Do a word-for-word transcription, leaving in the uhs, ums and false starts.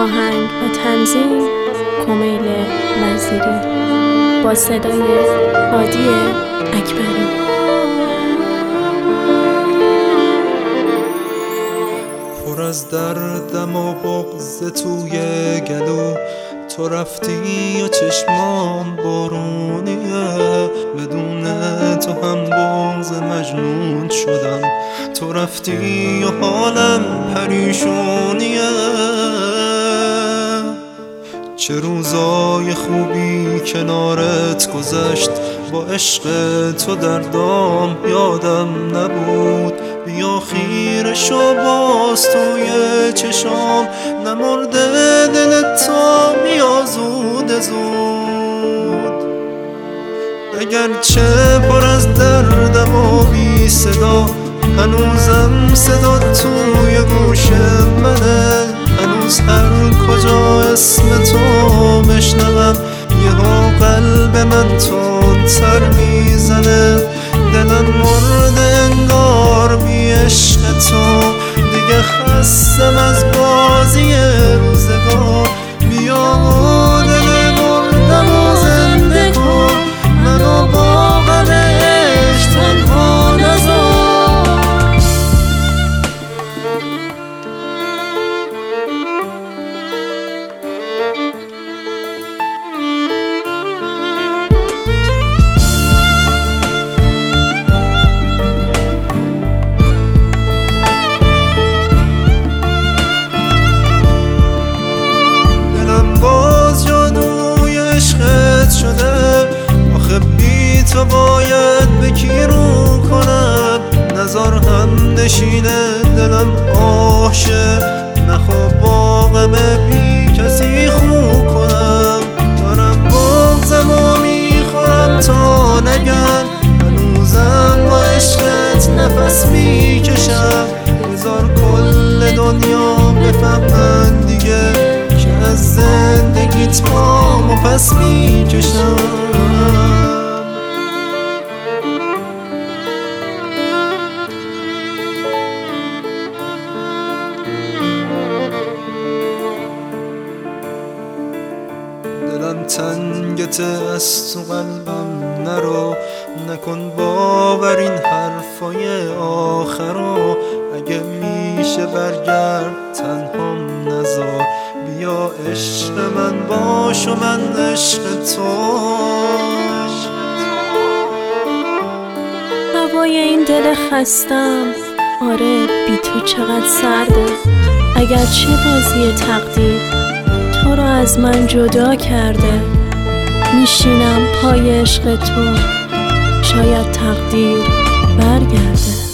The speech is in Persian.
آهنگ و تنظیم کمیل وزیری با صدای هادی اکبری. پر از دردم و بغض توی گلو، تو رفتی و چشمام بارونیه، بدون تو هم بغض مجنون شدم. تو رفتی و حالم پریشونیه، چه روزای خوبی کنارت گذشت، با عشق تو دردام یادم نبود. بیا خیره شو باز توی چشام، نمرده دلت تا بیا زود زود. اگرچه پر از دردم و بی صدا، هنوزم صدا توی گوش منه. هنوز هر کجا اسم تو بشنوم، یهو قلب من تندتر میزنه. دلم مرده انگار بی عشق تو، دیگه خستم از بازی روزگار. بیا و دل مردم و زنده کن، منو با غم عشق تنها نذار. آخه بی تو باید به کی رو کنم، نزار هم نشینه دلم آشه. نخوا با غم بی کسی خو کنم، دارم بغضم و میخورم تا نگم. هنوزم با عشقت نفس میکشم، بذار کل دنیا بفهمن دیگه که از زندگیت پامو پس میکشم. دلم تنگته از تو قلبم نرو، نکن باور این حرفای آخرو. اگه میشه برگرد تنهام نذار، بیا عشق من باش و من عشق تو. هوای این دل خستم، آره بی تو چقدر سرده. اگرچه بازی تقدیر تو رو از من جدا کرده، میشینم پای عشق تو، شاید تقدیر برگرده.